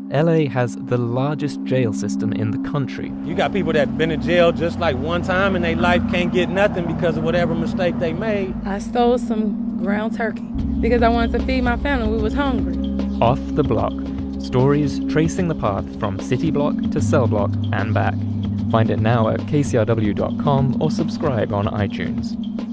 LA has the largest jail system in the country. You got people that been in jail just like one time in their life, can't get nothing because of whatever mistake they made. I stole some ground turkey because I wanted to feed my family. We was hungry. Off the Block. Stories tracing the path from city block to cell block and back. Find it now at kcrw.com or subscribe on iTunes.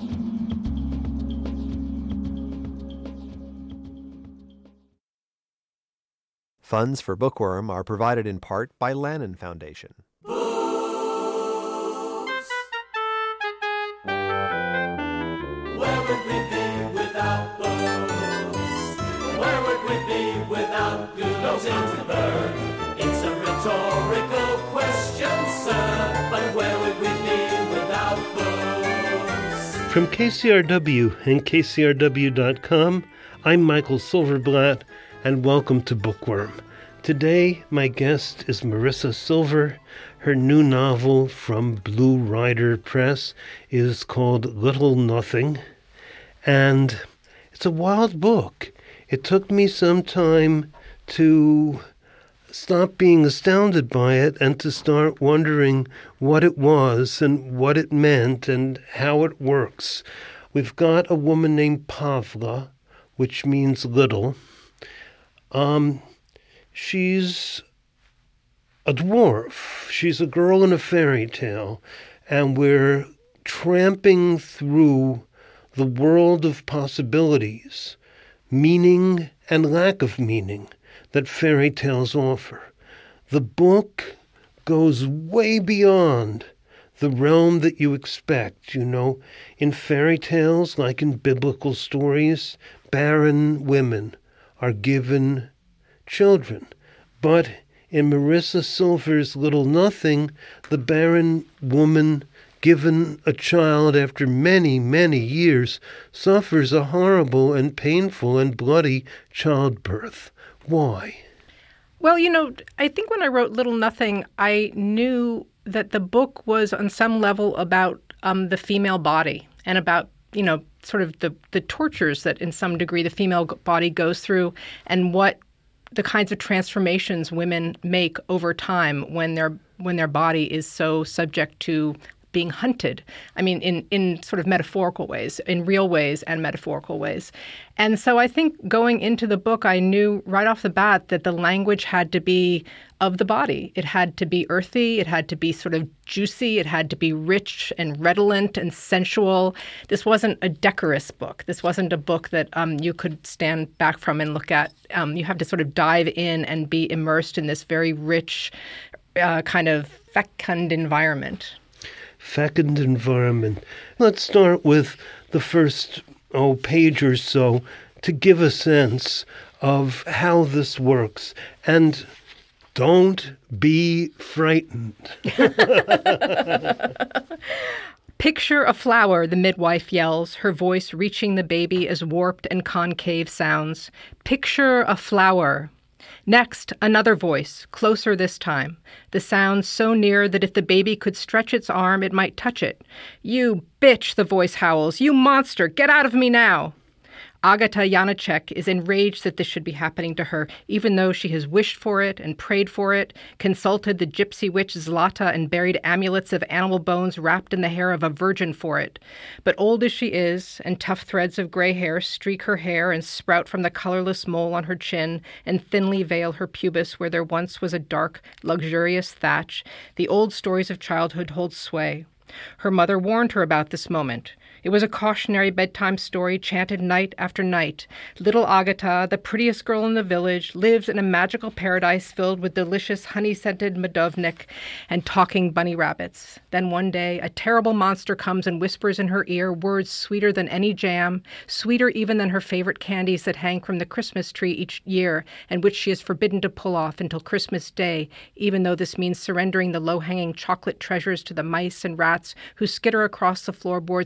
Funds for Bookworm are provided in part by Lannan Foundation. Where would we be without books? Where would we be without Goodall Ginsberg? It's a rhetorical question, sir, but where would we be without books? From KCRW and KCRW.com, I'm Michael Silverblatt, and welcome to Bookworm. Today, my guest is Marissa Silver. Her new novel from Blue Rider Press is called Little Nothing, and it's a wild book. It took me some time to stop being astounded by it and to start wondering what it was and what it meant and how it works. We've got a woman named Pavla, which means little. She's a dwarf. She's a girl in a fairy tale, and we're tramping through the world of possibilities, meaning and lack of meaning that fairy tales offer. The book goes way beyond the realm that you expect. In fairy tales, like in biblical stories, barren women are given children. But in Marissa Silver's Little Nothing, the barren woman given a child after many, many years suffers a horrible and painful and bloody childbirth. Why? Well, I think when I wrote Little Nothing, I knew that the book was on some level about the female body and about, sort of the tortures that in some degree the female body goes through and what the kinds of transformations women make over time when their body is so subject to being hunted. I mean, in sort of metaphorical ways, in real ways and metaphorical ways. And so I think going into the book, I knew right off the bat that the language had to be of the body. It had to be earthy. It had to be sort of juicy. It had to be rich and redolent and sensual. This wasn't a decorous book. This wasn't a book that you could stand back from and look at. You have to sort of dive in and be immersed in this very rich kind of fecund environment. Fecund environment. Let's start with the first page or so to give a sense of how this works. And don't be frightened. Picture a flower, the midwife yells, her voice reaching the baby as warped and concave sounds. Picture a flower. Next, another voice, closer this time. The sound so near that if the baby could stretch its arm, it might touch it. You bitch, the voice howls. You monster, get out of me now. Agata Janacek is enraged that this should be happening to her, even though she has wished for it and prayed for it, consulted the gypsy witch Zlata and buried amulets of animal bones wrapped in the hair of a virgin for it. But old as she is, and tough threads of gray hair streak her hair and sprout from the colorless mole on her chin and thinly veil her pubis where there once was a dark, luxurious thatch, the old stories of childhood hold sway. Her mother warned her about this moment. It was a cautionary bedtime story chanted night after night. Little Agata, the prettiest girl in the village, lives in a magical paradise filled with delicious honey-scented medovnik and talking bunny rabbits. Then one day, a terrible monster comes and whispers in her ear words sweeter than any jam, sweeter even than her favorite candies that hang from the Christmas tree each year and which she is forbidden to pull off until Christmas Day, even though this means surrendering the low-hanging chocolate treasures to the mice and rats who skitter across the floorboards at night and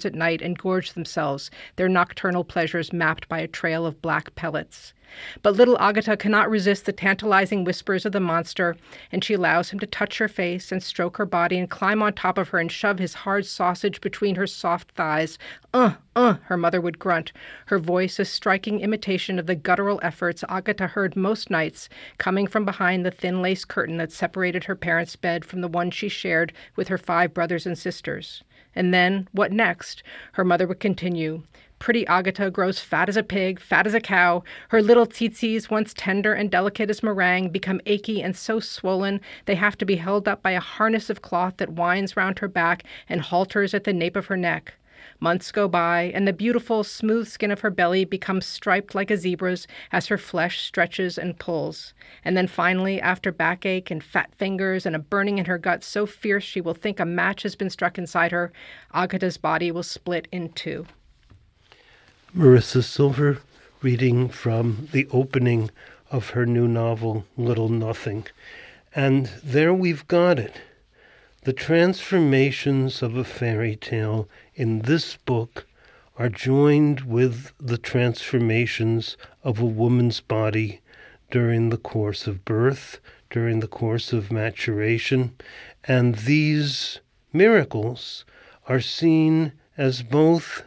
Marissa Silver reading from the opening of her new novel, Little Nothing. And there we've got it. The transformations of a fairy tale in this book are joined with the transformations of a woman's body during the course of birth, during the course of maturation. And these miracles are seen as both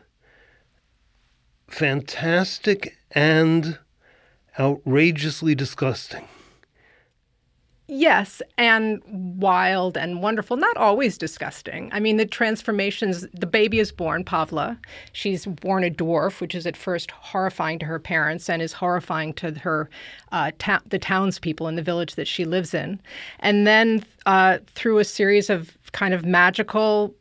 fantastic and outrageously disgusting. Yes, and wild and wonderful, not always disgusting. I mean, the transformations, the baby is born, Pavla. She's born a dwarf, which is at first horrifying to her parents and is horrifying to her the townspeople in the village that she lives in. And then through a series of kind of magical,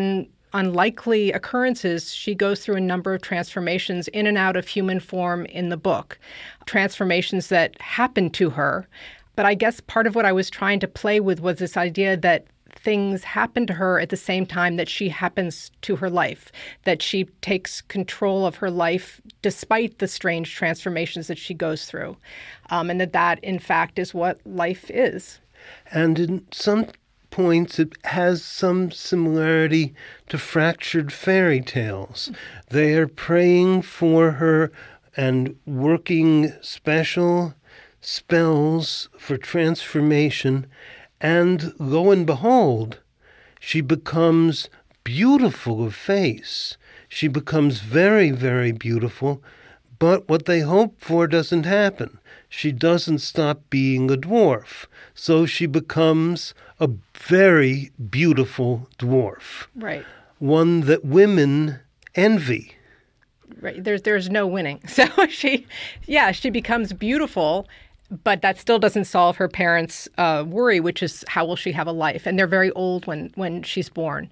unlikely occurrences, she goes through a number of transformations in and out of human form in the book. Transformations that happen to her. But I guess part of what I was trying to play with was this idea that things happen to her at the same time that she happens to her life, that she takes control of her life despite the strange transformations that she goes through, and that, in fact, is what life is. And in some points, it has some similarity to fractured fairy tales. They are praying for her and working special spells for transformation, and lo and behold, she becomes beautiful of face. She becomes very, very beautiful, but what they hope for doesn't happen. She doesn't stop being a dwarf, so she becomes a very beautiful dwarf. Right. One that women envy. Right. There's no winning. So she becomes beautiful, but that still doesn't solve her parents' worry, which is how will she have a life? And they're very old when she's born.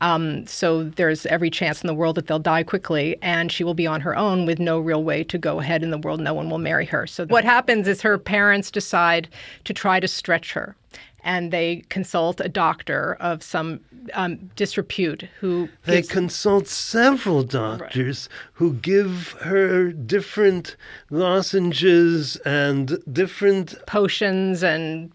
So there's every chance in the world that they'll die quickly, and she will be on her own with no real way to go ahead in the world. No one will marry her. So what happens is her parents decide to try to stretch her. And they consult a doctor of some disrepute who They consult several doctors who give her different lozenges and different potions and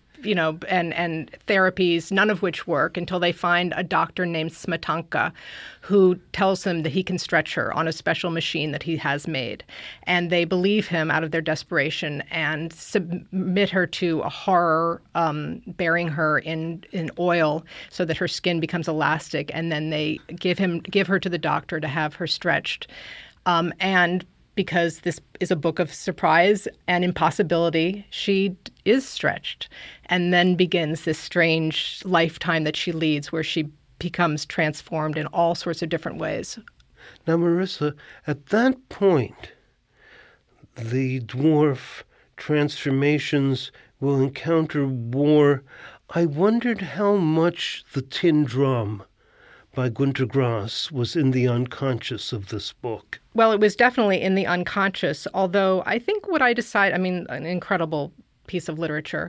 and therapies, none of which work until they find a doctor named Smetanka who tells them that he can stretch her on a special machine that he has made. And they believe him out of their desperation and submit her to a horror, burying her in oil so that her skin becomes elastic. And then they give her to the doctor to have her stretched. And because this is a book of surprise and impossibility, she is stretched. And then begins this strange lifetime that she leads where she becomes transformed in all sorts of different ways. Now, Marissa, at that point, the dwarf transformations will encounter war. I wondered how much The Tin Drum by Günter Grass was in the unconscious of this book. Well, it was definitely in the unconscious, although I think what I decided, an incredible piece of literature.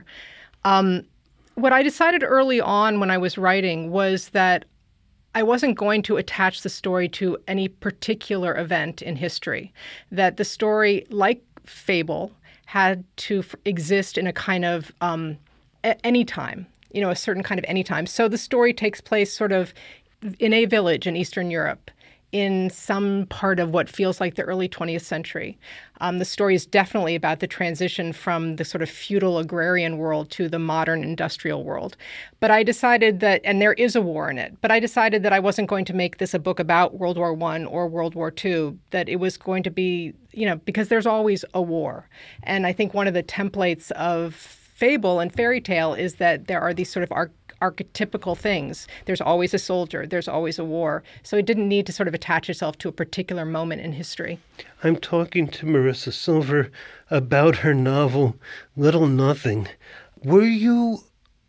What I decided early on when I was writing was that I wasn't going to attach the story to any particular event in history, that the story, like Fable, had to exist in a kind of any time, a certain kind of any time. So the story takes place sort of in a village in Eastern Europe in some part of what feels like the early 20th century. The story is definitely about the transition from the sort of feudal agrarian world to the modern industrial world. But I decided that, and there is a war in it, but I decided that I wasn't going to make this a book about World War I or World War II, that it was going to be, because there's always a war. And I think one of the templates of fable and fairy tale is that there are these sort of archetypical things. There's always a soldier. There's always a war. So it didn't need to sort of attach itself to a particular moment in history. I'm talking to Marissa Silver about her novel, Little Nothing. Were you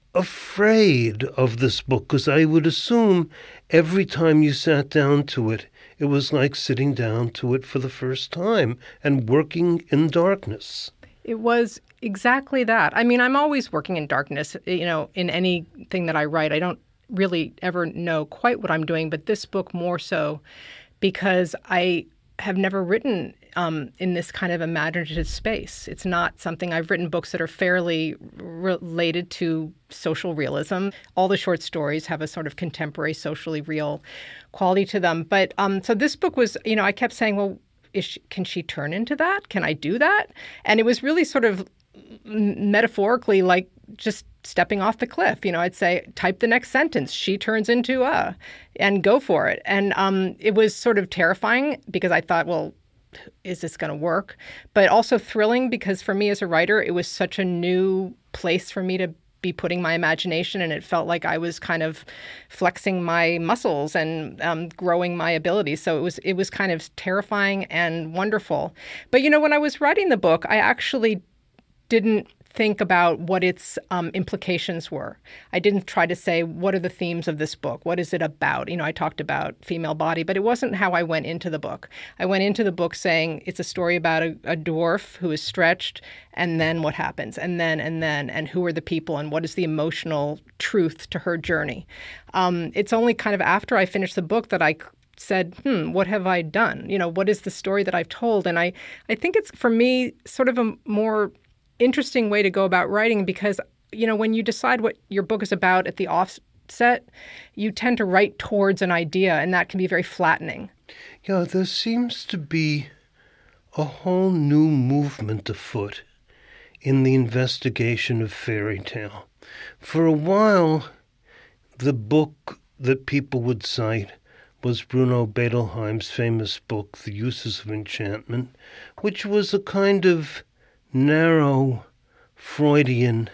afraid of this book? Because I would assume every time you sat down to it, it was like sitting down to it for the first time and working in darkness. It was exactly that. I mean, I'm always working in darkness, in anything that I write. I don't really ever know quite what I'm doing, but this book more so because I have never written in this kind of imaginative space. It's not something I've written books that are fairly related to social realism. All the short stories have a sort of contemporary, socially real quality to them. But so this book was, I kept saying, well, can she turn into that? Can I do that? And it was really sort of metaphorically like just stepping off the cliff. I'd say, type the next sentence. She turns into and go for it. And it was sort of terrifying because I thought, well, is this going to work? But also thrilling because for me as a writer, it was such a new place for me to be putting my imagination, and it felt like I was kind of flexing my muscles and growing my abilities. So it was kind of terrifying and wonderful. But when I was writing the book, I actually didn't think about what its implications were. I didn't try to say, what are the themes of this book? What is it about? I talked about female body, but it wasn't how I went into the book. I went into the book saying it's a story about a dwarf who is stretched, and then what happens, and who are the people, and what is the emotional truth to her journey. It's only kind of after I finished the book that I said, what have I done? What is the story that I've told? And I think it's, for me, sort of a more interesting way to go about writing because, when you decide what your book is about at the offset, you tend to write towards an idea, and that can be very flattening. Yeah, there seems to be a whole new movement afoot in the investigation of fairy tale. For a while, the book that people would cite was Bruno Bettelheim's famous book, The Uses of Enchantment, which was a kind of narrow Freudian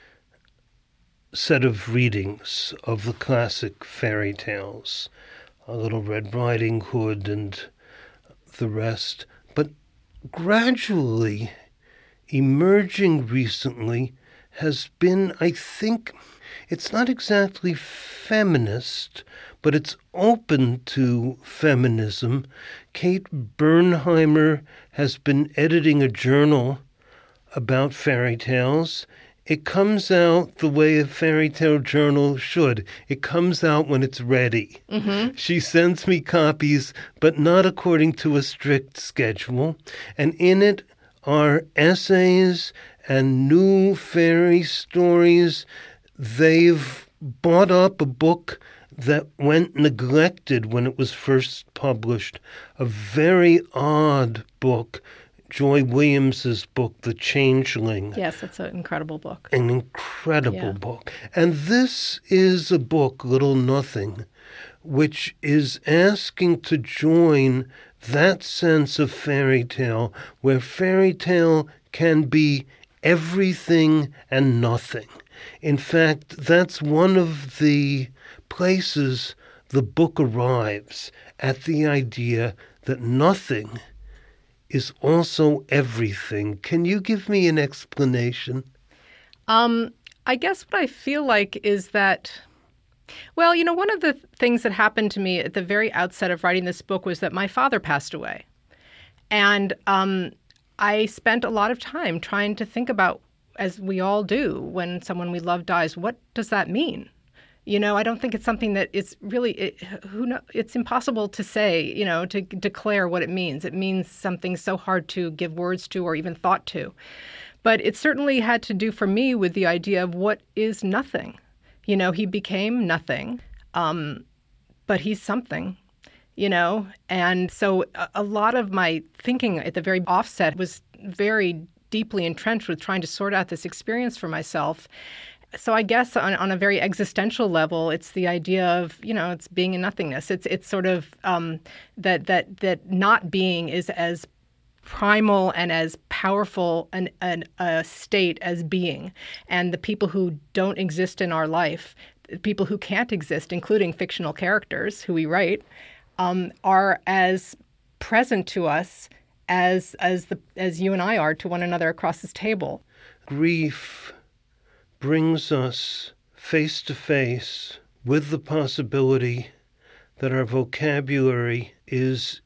set of readings of the classic fairy tales, Little Red Riding Hood and the rest. But gradually, emerging recently has been, I think, it's not exactly feminist, but it's open to feminism. Kate Bernheimer has been editing a journal about fairy tales. It comes out the way a fairy tale journal should. It comes out when it's ready. Mm-hmm. She sends me copies, but not according to a strict schedule. And in it are essays and new fairy stories. They've bought up a book that went neglected when it was first published, a very odd book, Joy Williams's book, The Changeling. Yes, it's an incredible book. An incredible book. And this is a book, Little Nothing, which is asking to join that sense of fairy tale, where fairy tale can be everything and nothing. In fact, that's one of the places the book arrives at, the idea that nothing is also everything. Can you give me an explanation? I guess what I feel like is that, well, one of the things that happened to me at the very outset of writing this book was that my father passed away. And I spent a lot of time trying to think about, as we all do, when someone we love dies, what does that mean? I don't think it's something that is really, it's impossible to say, to declare what it means. It means something so hard to give words to or even thought to. But it certainly had to do for me with the idea of what is nothing. He became nothing, but he's something. And so a lot of my thinking at the very offset was very deeply entrenched with trying to sort out this experience for myself. So I guess on a very existential level, it's the idea of, it's being in nothingness. It's sort of that not being is as primal and as powerful a state as being. And the people who don't exist in our life, people who can't exist, including fictional characters who we write, are as present to us as you and I are to one another across this table. Grief brings us face to face with the possibility that our vocabulary is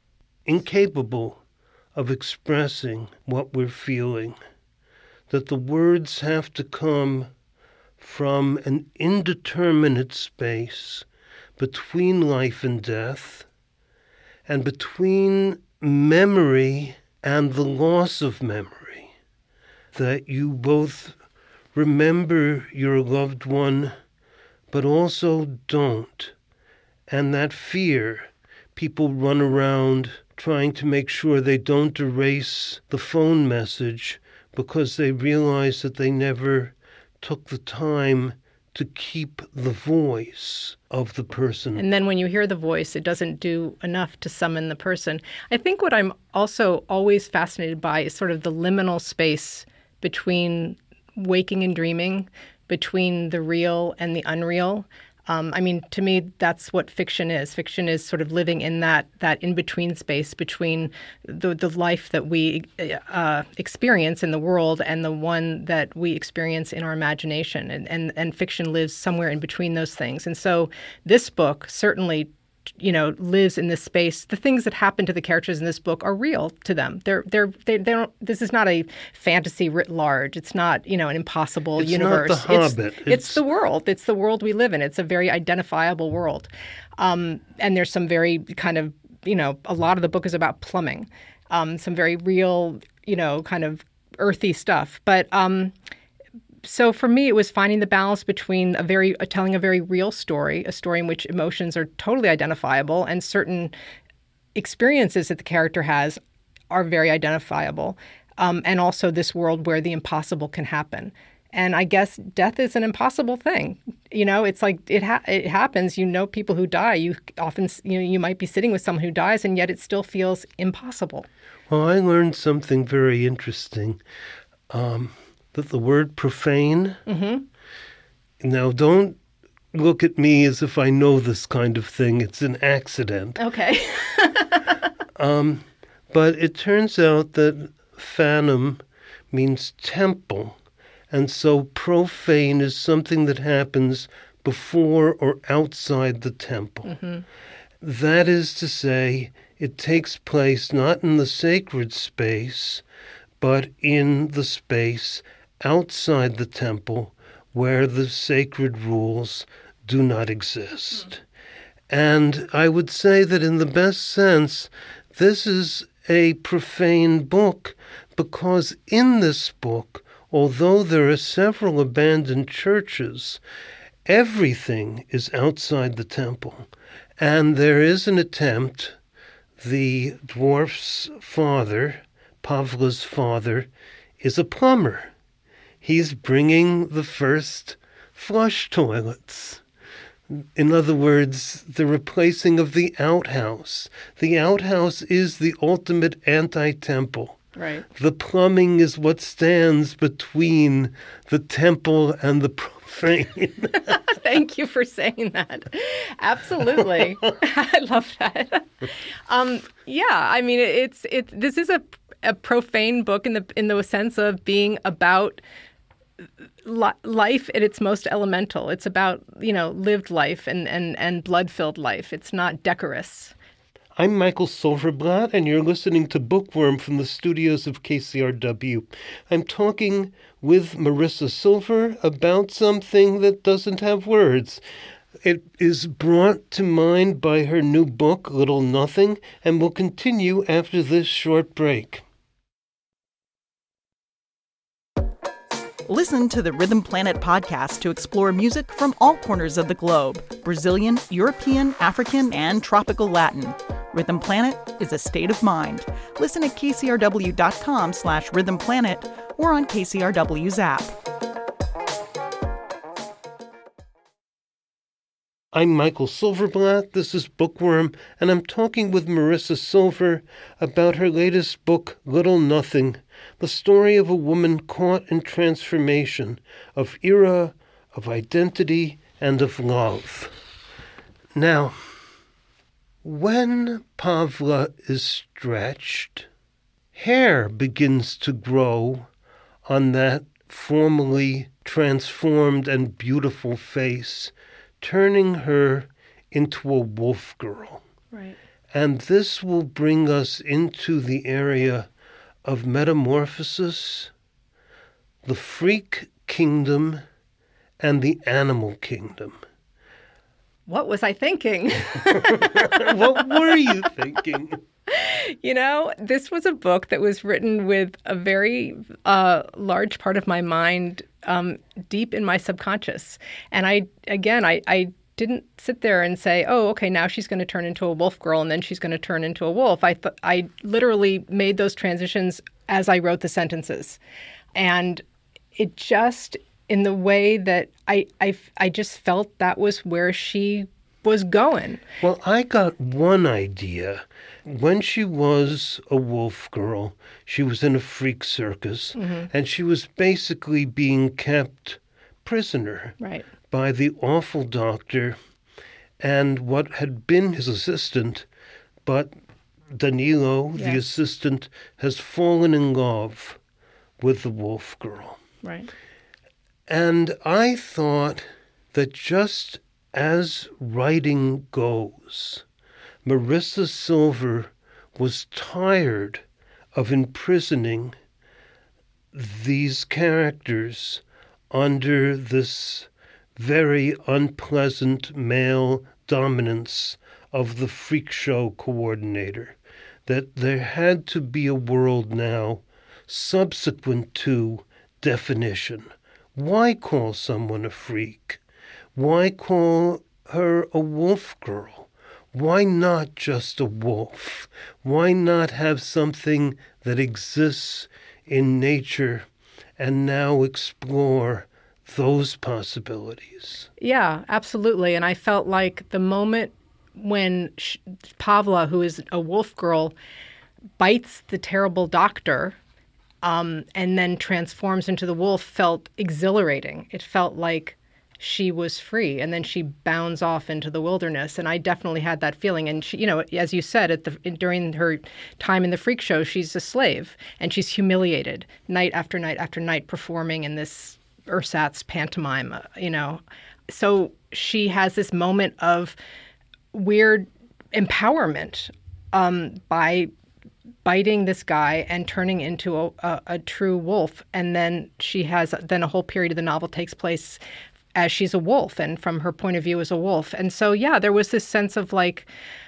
incapable of expressing what we're feeling, that the words have to come from an indeterminate space between life and death, and between memory and the loss of memory, that you both remember your loved one, but also don't. And that fear, people run around trying to make sure they don't erase the phone message because they realize that they never took the time to keep the voice of the person. And then when you hear the voice, it doesn't do enough to summon the person. I think what I'm also always fascinated by is sort of the liminal space between waking and dreaming, between the real and the unreal. To me, that's what fiction is. Fiction is sort of living in that in-between space between the life that we experience in the world and the one that we experience in our imagination. And fiction lives somewhere in between those things. And so this book certainly lives in this space. The things that happen to the characters in this book are real to them. They don't. This is not a fantasy writ large. It's not an impossible universe. It's not The Hobbit. It's the world. It's the world we live in. It's a very identifiable world. And there's some very kind of a lot of the book is about plumbing, some very real kind of earthy stuff. But so for me, it was finding the balance between telling a very real story, a story in which emotions are totally identifiable and certain experiences that the character has are very identifiable, and also this world where the impossible can happen. And I guess death is an impossible thing. It's like it happens. People who die. You often, you might be sitting with someone who dies, and yet it still feels impossible. Well, I learned something very interesting. That the word profane, Now don't look at me as if I know this kind of thing. It's an accident. Okay. But it turns out that phantom means temple. And so profane is something that happens before or outside the temple. Mm-hmm. That is to say, it takes place not in the sacred space, but in the space outside the temple where the sacred rules do not exist. And I would say that in the best sense, this is a profane book because in this book, although there are several abandoned churches, everything is outside the temple. And there is an attempt, the dwarf's father, Pavla's father, is a plumber. He's bringing the first flush toilets. In other words, the replacing of the outhouse. The outhouse is the ultimate anti-temple. Right. The plumbing is what stands between the temple and the profane. Thank you for saying that. Absolutely. I love that. This is a profane book in the sense of being about life at its most elemental. It's about, lived life and blood-filled life. It's not decorous. I'm Michael Silverblatt, and you're listening to Bookworm from the studios of KCRW. I'm talking with Marissa Silver about something that doesn't have words. It is brought to mind by her new book, Little Nothing, and will continue after this short break. Listen to the Rhythm Planet podcast to explore music from all corners of the globe: Brazilian, European, African, and tropical Latin. Rhythm Planet is a state of mind. Listen at kcrw.com/rhythmplanet or on KCRW's app. I'm Michael Silverblatt, this is Bookworm, and I'm talking with Marissa Silver about her latest book, Little Nothing, the story of a woman caught in transformation, of era, of identity, and of love. Now, when Pavla is stretched, hair begins to grow on that formerly transformed and beautiful face, turning her into a wolf girl. Right. And this will bring us into the area of metamorphosis, the freak kingdom, and the animal kingdom. What was I thinking? What were you thinking? You know, this was a book that was written with a very large part of my mind deep in my subconscious. And I didn't sit there and say, oh, okay, now she's going to turn into a wolf girl and then she's going to turn into a wolf. I literally made those transitions as I wrote the sentences. And it just, in the way that I just felt that was where she was going. Well, I got one idea. When she was a wolf girl, she was in a freak circus, and she was basically being kept prisoner by the awful doctor and what had been his assistant, but Danilo, the assistant, has fallen in love with the wolf girl. Right. And I thought that just as writing goes, Marissa Silver was tired of imprisoning these characters under this very unpleasant male dominance of the freak show coordinator, that there had to be a world now subsequent to definition. Why call someone a freak? Why call her a wolf girl? Why not just a wolf? Why not have something that exists in nature and now explore those possibilities? Yeah, absolutely. And I felt like the moment when Pavla, who is a wolf girl, bites the terrible doctor and then transforms into the wolf, felt exhilarating. It felt like she was free, and then she bounds off into the wilderness. And I definitely had that feeling. And she, you know, as you said, during her time in the freak show, she's a slave, and she's humiliated night after night after night, performing in this ersatz pantomime, you know. So she has this moment of weird empowerment by biting this guy and turning into a true wolf. And then she has, then a whole period of the novel takes place as she's a wolf and from her point of view as a wolf. And so, yeah, there was this sense of like,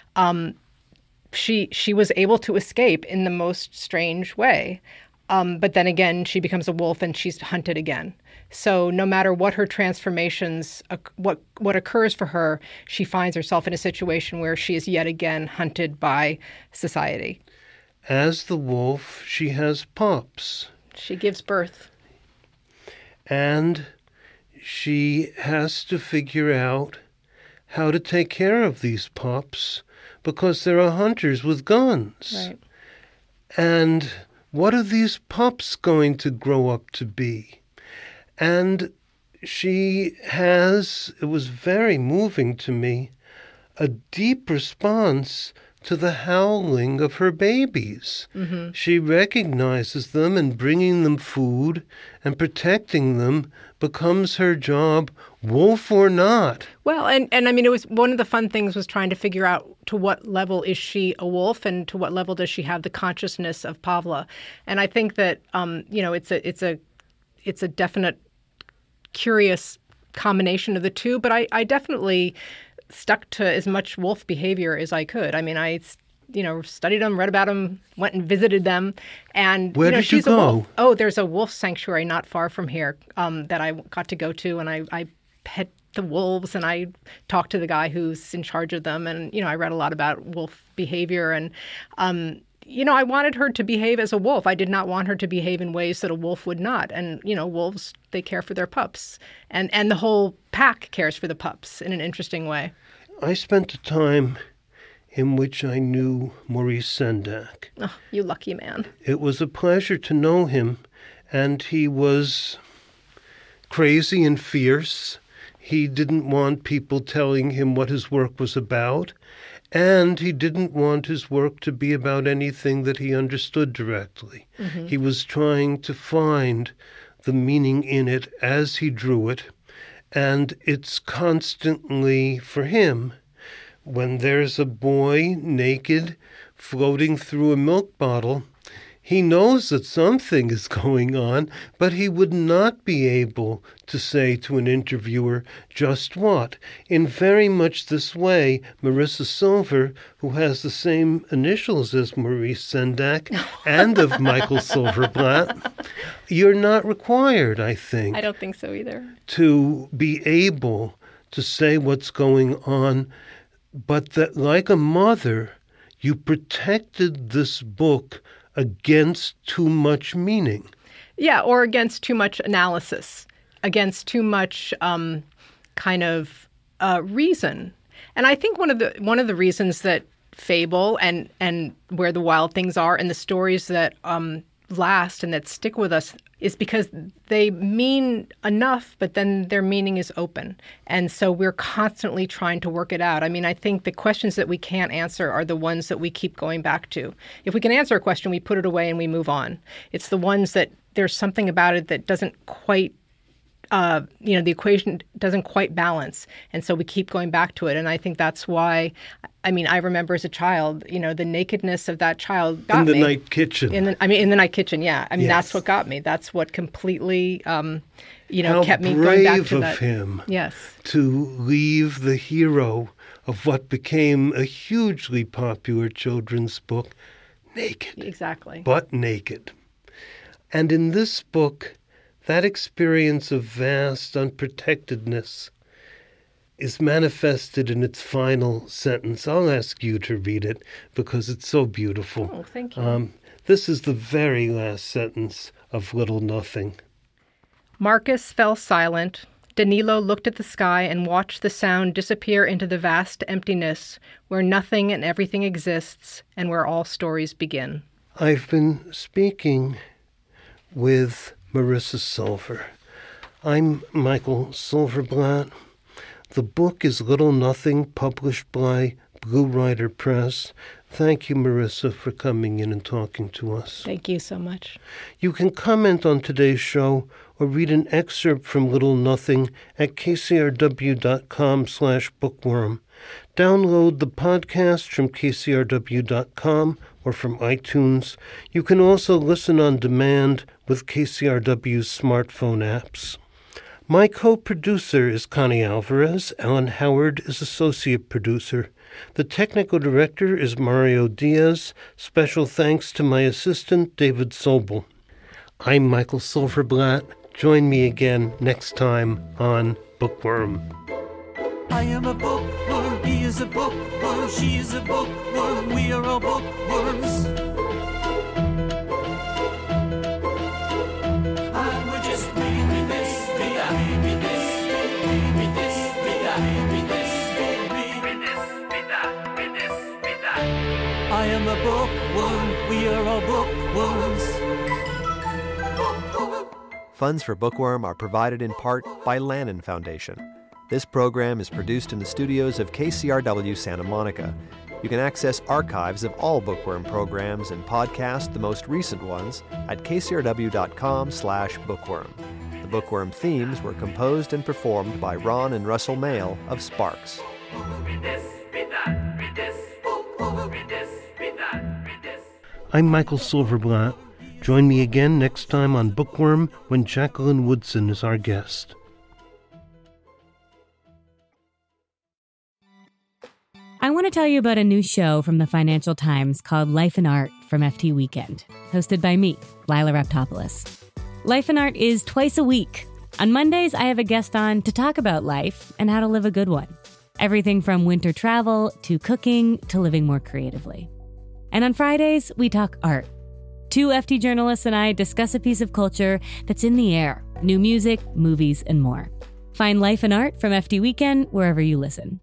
she was able to escape in the most strange way. But then again, she becomes a wolf and she's hunted again. So no matter what her transformations, what occurs for her, she finds herself in a situation where she is yet again hunted by society. As the wolf, she has pups. She gives birth. And she has to figure out how to take care of these pups because there are hunters with guns. Right. And what are these pups going to grow up to be? And she has, it was very moving to me, a deep response to the howling of her babies. Mm-hmm. She recognizes them, and bringing them food and protecting them becomes her job, wolf or not. Well, and I mean, it was one of the fun things was trying to figure out to what level is she a wolf and to what level does she have the consciousness of Pavla. And I think that, you know, it's a definite curious combination of the two, but I definitely stuck to as much wolf behavior as I could. I mean, I studied them, read about them, went and visited them. And where did you she's go? A wolf. Oh, there's a wolf sanctuary not far from here that I got to go to, and I pet the wolves, and I talked to the guy who's in charge of them, and I read a lot about wolf behavior, and I wanted her to behave as a wolf. I did not want her to behave in ways that a wolf would not. And wolves, they care for their pups, and the whole pack cares for the pups in an interesting way. I spent a time in which I knew Maurice Sendak. Oh, you lucky man. It was a pleasure to know him, and he was crazy and fierce. He didn't want people telling him what his work was about, and he didn't want his work to be about anything that he understood directly. Mm-hmm. He was trying to find the meaning in it as he drew it, and it's constantly, for him, when there's a boy naked floating through a milk bottle, he knows that something is going on, but he would not be able to say to an interviewer just what. In very much this way, Marissa Silver, who has the same initials as Maurice Sendak and of Michael Silverblatt, you're not required, I think. I don't think so either. To be able to say what's going on, but that like a mother, you protected this book against too much meaning. Yeah, or against too much analysis, against too much reason. And I think one of the reasons that Fable and Where the Wild Things Are and the stories that last and that stick with us is because they mean enough, but then their meaning is open. And so we're constantly trying to work it out. I mean, I think the questions that we can't answer are the ones that we keep going back to. If we can answer a question, we put it away and we move on. It's the ones that there's something about it that doesn't quite the equation doesn't quite balance. And so we keep going back to it. And I think that's why, I remember as a child, the nakedness of that child got me. In the night kitchen. In the night kitchen, yeah. Yes. That's what got me. That's what completely, How kept me going back to that. How brave of him. Yes. To leave the hero of what became a hugely popular children's book naked. Exactly. But naked. And in this book, that experience of vast unprotectedness is manifested in its final sentence. I'll ask you to read it because it's so beautiful. Oh, thank you. This is the very last sentence of Little Nothing. Marcus fell silent. Danilo looked at the sky and watched the sound disappear into the vast emptiness where nothing and everything exists and where all stories begin. I've been speaking with Marissa Silver. I'm Michael Silverblatt. The book is Little Nothing, published by Blue Rider Press. Thank you, Marissa, for coming in and talking to us. Thank you so much. You can comment on today's show or read an excerpt from Little Nothing at kcrw.com/bookworm. Download the podcast from kcrw.com or from iTunes. You can also listen on demand with KCRW's smartphone apps. My co-producer is Connie Alvarez. Alan Howard is associate producer. The technical director is Mario Diaz. Special thanks to my assistant, David Sobel. I'm Michael Silverblatt. Join me again next time on Bookworm. I am a bookworm, he is a bookworm, she is a bookworm, we are all bookworms. And we're just reading this, read this, read this, read this, read that. I am a bookworm, we are all bookworms. Funds for Bookworm are provided in part by Lannan Foundation. This program is produced in the studios of KCRW Santa Monica. You can access archives of all Bookworm programs and podcast the most recent ones at kcrw.com/bookworm. The Bookworm themes were composed and performed by Ron and Russell Mail of Sparks. I'm Michael Silverblatt. Join me again next time on Bookworm when Jacqueline Woodson is our guest. I want to tell you about a new show from the Financial Times called Life and Art from FT Weekend, hosted by me, Lila Raptopoulos. Life and Art is twice a week. On Mondays, I have a guest on to talk about life and how to live a good one. Everything from winter travel to cooking to living more creatively. And on Fridays, we talk art. 2 FT journalists and I discuss a piece of culture that's in the air, new music, movies, and more. Find Life and Art from FT Weekend wherever you listen.